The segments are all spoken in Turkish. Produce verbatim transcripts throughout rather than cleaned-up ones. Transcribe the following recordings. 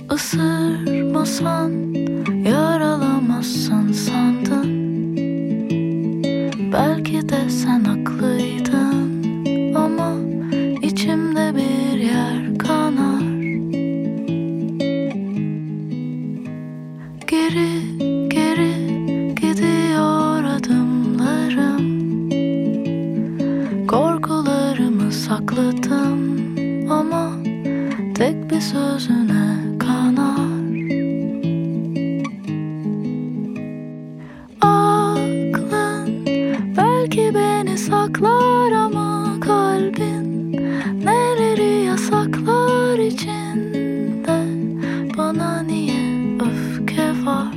Isırmasan, yaralamazsan sandın. Belki de sen haklıydın ama içimde bir yer kanar. Geri geri gidiyor adımlarım. Korkularımı sakladım ama tek bir sözüne kanar. Aklın belki beni saklar ama kalbin neleri yasaklar içinde. Bana niye öfke var?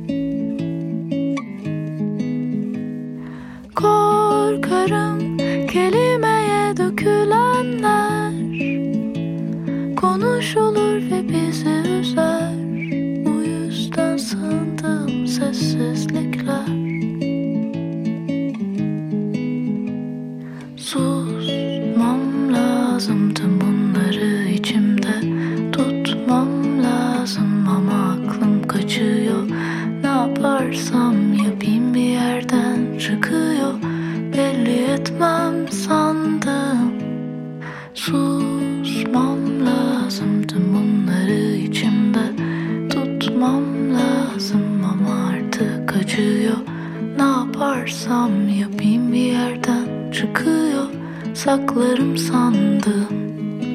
Korkarım kelimeye dökülenler konuşulur ve bizi üzer. Bu yüzden sığındığım sessizlikler. Susmam lazım, tüm bunları içimde tutmam lazım ama aklım kaçıyor. Ne yaparsam yapayım bir yerden çıkıyor. Belli etmem sandım. Susmam lazım, tüm bunları içimde tutmam lazım ama artık acıyor. Ne yaparsam yapayım bir yerden çıkıyor. Saklarım sandım.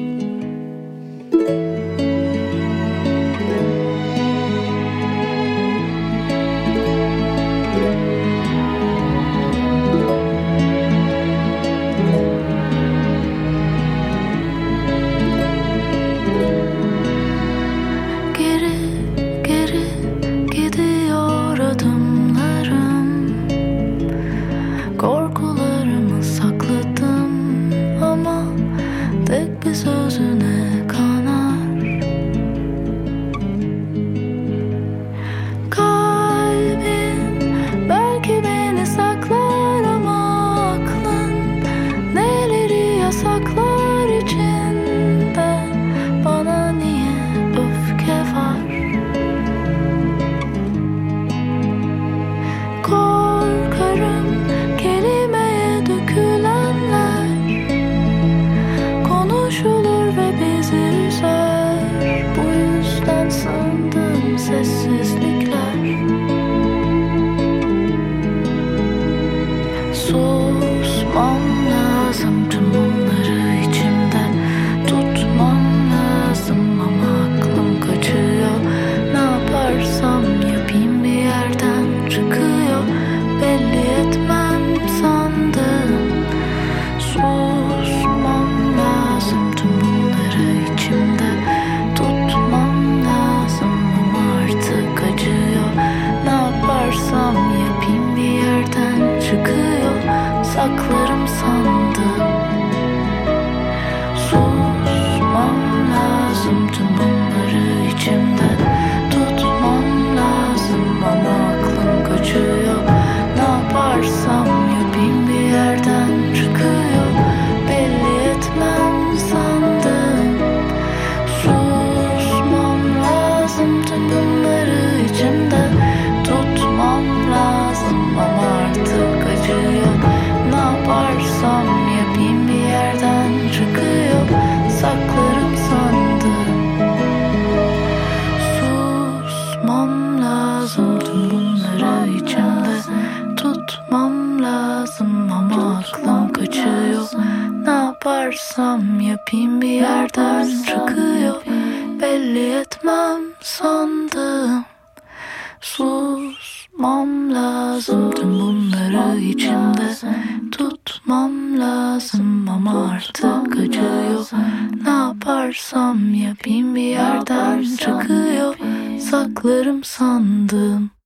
Korkularımı sakladım ama tek bir sözüne kanar. Kalbin belki beni saklar ama aklın neleri yasaklar içinde. Bana niye öfke var? Korkarım kelimeye dökülenler konuşulur ve bizi üzer. Bu yüzden sığındığım sessizlikler. Susmam lazım, tüm bunları içimde tutmam lazım ama aklım kaçıyor. Ne yaparsam yapayım bir yerden çıkıyor. Belli etmem sandım. Susmam lazım, tüm bunları içimde tutmam lazım ama artık acıyor. Ne yaparsam yapayım bir yerden çıkıyor. Saklarım sandım. Susmam lazım, tüm bunları içimde tutmam lazım ama aklım kaçıyor. Ne yaparsam yapayım bir yerden çıkıyor. Belli etmem sandım. Susmam lazım, tüm bunları içimde tutmam lazım ama artık acıyor. Ne yaparsam yapayım bir yerden çıkıyor. Saklarım sandım. Susmam lazım, tüm bunları içimde tutmam lazım ama aklım kaçıyor. Ne yaparsam yapayım bir yerden çıkıyor. Belli etmem sandım. Susmam lazım, tüm bunları içimde tutmam lazım ama artık acıyor. Ne yaparsam yapayım bir yerden çıkıyor. Saklarım sandım.